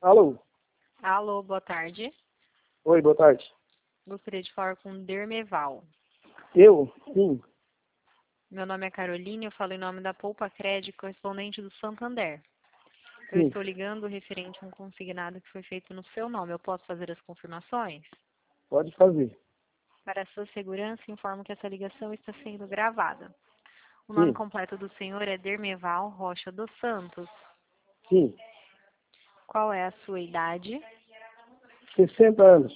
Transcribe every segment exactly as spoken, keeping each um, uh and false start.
Alô? Alô, boa tarde. Oi, boa tarde. Gostaria de falar com Dermeval. Eu? Sim. Meu nome é Caroline, eu falo em nome da Poupa Crédito, correspondente do Santander. Eu Sim. estou ligando referente a um consignado que foi feito no seu nome. Eu posso fazer as confirmações? Pode fazer. Para a sua segurança, informo que essa ligação está sendo gravada. O nome Sim. completo do senhor é Dermeval Rocha dos Santos. Sim. Qual é a sua idade? sessenta anos.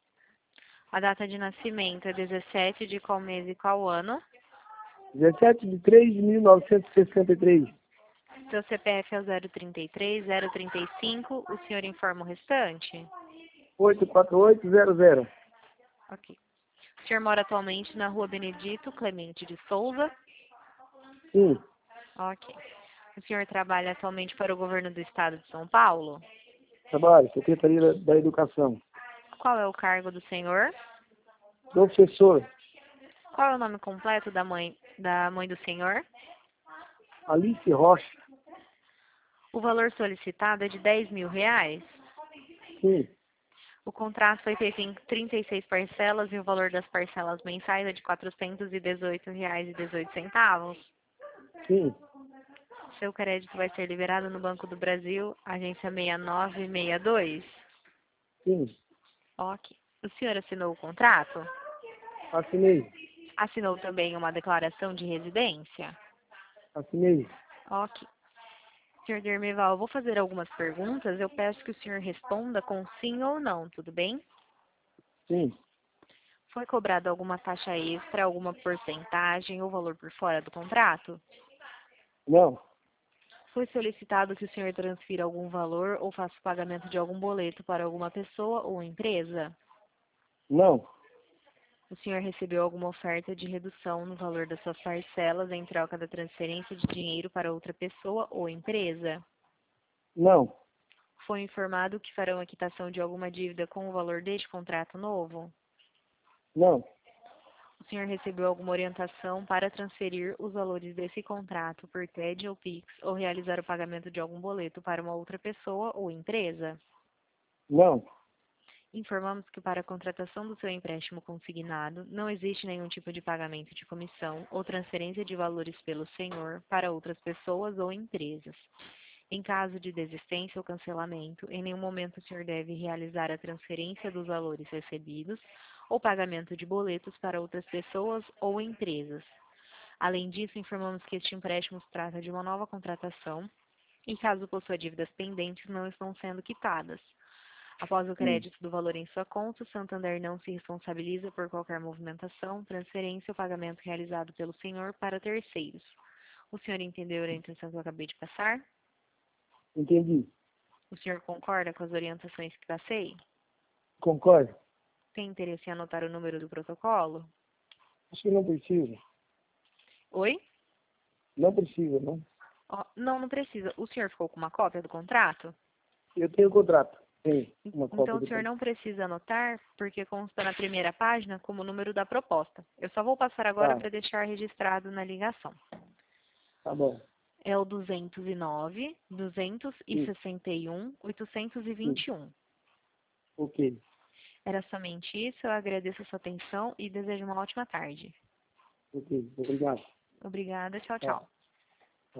A data de nascimento é dezessete de qual mês e qual ano? dezessete de três de mil novecentos e sessenta e três. Seu C P F é o zero trinta e três, zero trinta e cinco. O senhor informa o restante? oito quatro oito zero zero. Ok. O senhor mora atualmente na rua Benedito Clemente de Souza? Sim. Ok. O senhor trabalha atualmente para o governo do estado de São Paulo? Trabalho, Secretaria da, da Educação. Qual é o cargo do senhor? Professor Qual é o nome completo da mãe, da mãe do senhor? Alice Rocha. O valor solicitado é de dez mil reais. Sim. O contrato foi feito em trinta e seis parcelas e o valor das parcelas mensais é de quatrocentos e dezoito reais e dezoito centavos. Sim. Seu crédito vai ser liberado no Banco do Brasil, agência seis nove seis dois. Sim. Ok. O senhor assinou o contrato? Assinei. Assinou também uma declaração de residência? Assinei. Ok. senhor Dermeval, eu vou fazer algumas perguntas. Eu peço que o senhor responda com sim ou não, tudo bem? Sim. Foi cobrado alguma taxa extra, alguma porcentagem ou valor por fora do contrato? Não. Foi solicitado que o senhor transfira algum valor ou faça o pagamento de algum boleto para alguma pessoa ou empresa? Não. O senhor recebeu alguma oferta de redução no valor das suas parcelas em troca da transferência de dinheiro para outra pessoa ou empresa? Não. Foi informado que farão a quitação de alguma dívida com o valor deste contrato novo? Não. O senhor recebeu alguma orientação para transferir os valores desse contrato por T E D ou Pix ou realizar o pagamento de algum boleto para uma outra pessoa ou empresa? Não. Informamos que para a contratação do seu empréstimo consignado, não existe nenhum tipo de pagamento de comissão ou transferência de valores pelo senhor para outras pessoas ou empresas. Em caso de desistência ou cancelamento, em nenhum momento o senhor deve realizar a transferência dos valores recebidos ou pagamento de boletos para outras pessoas ou empresas. Além disso, informamos que este empréstimo se trata de uma nova contratação e, caso possua dívidas pendentes, não estão sendo quitadas. Após o Hum. crédito do valor em sua conta, o Santander não se responsabiliza por qualquer movimentação, transferência ou pagamento realizado pelo senhor para terceiros. O senhor entendeu a orientação que eu acabei de passar? Entendi. O senhor concorda com as orientações que passei? Concordo. Tem interesse em anotar o número do protocolo? Acho que não precisa. Oi? Não precisa, não. Ó, não, não precisa. O senhor ficou com uma cópia do contrato? Eu tenho contrato. Tem uma Então cópia o do senhor contrato. não precisa anotar, porque consta na primeira página como o número da proposta. Eu só vou passar agora Tá. para deixar registrado na ligação. Tá bom. É o duzentos e nove, duzentos e Sim. sessenta e um, oitocentos e Sim. vinte e um. Ok. Era somente isso. Eu agradeço a sua atenção e desejo uma ótima tarde. Ok. Obrigado. Obrigada. Tchau, Tchau. tchau.